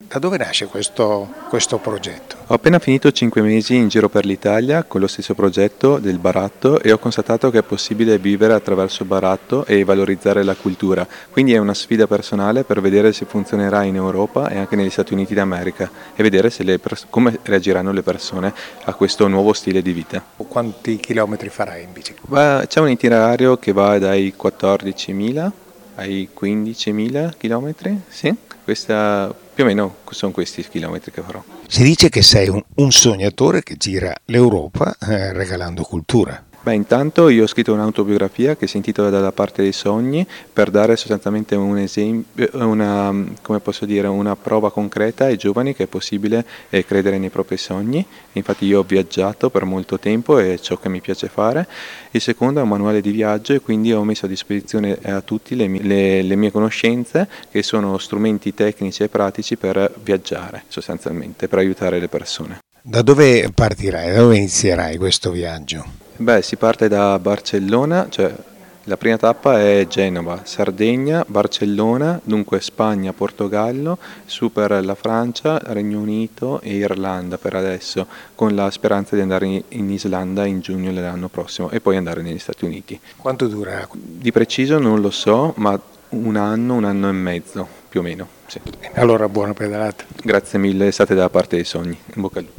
Da dove nasce questo progetto? Ho appena finito 5 mesi in giro per l'Italia con lo stesso progetto del baratto e ho constatato che è possibile vivere attraverso il baratto e valorizzare la cultura, quindi è una sfida personale per vedere se funzionerà in Europa e anche negli Stati Uniti d'America e vedere se come reagiranno le persone a questo nuovo stile di vita. Quanti chilometri farai in bicicletta? C'è un itinerario che va dai 14.000 ai 15.000 chilometri, sì, più o meno sono questi i chilometri che farò. Si dice che sei un sognatore che gira l'Europa regalando cultura. Beh, intanto io ho scritto un'autobiografia che si intitola Dalla parte dei sogni per dare sostanzialmente un esempio, come posso dire, una prova concreta ai giovani che è possibile credere nei propri sogni. Infatti io ho viaggiato per molto tempo e è ciò che mi piace fare. Il secondo è un manuale di viaggio e quindi ho messo a disposizione a tutti le mie conoscenze che sono strumenti tecnici e pratici per viaggiare sostanzialmente, per aiutare le persone. Da dove partirai? Da dove inizierai questo viaggio? Beh, si parte da Barcellona, cioè la prima tappa è Genova, Sardegna, Barcellona, dunque Spagna, Portogallo, su per la Francia, Regno Unito e Irlanda per adesso, con la speranza di andare in Islanda in giugno dell'anno prossimo e poi andare negli Stati Uniti. Quanto dura? Di preciso non lo so, ma un anno e mezzo più o meno. Sì. Allora buona pedalata. Grazie mille, state dalla parte dei sogni. In bocca al lupo.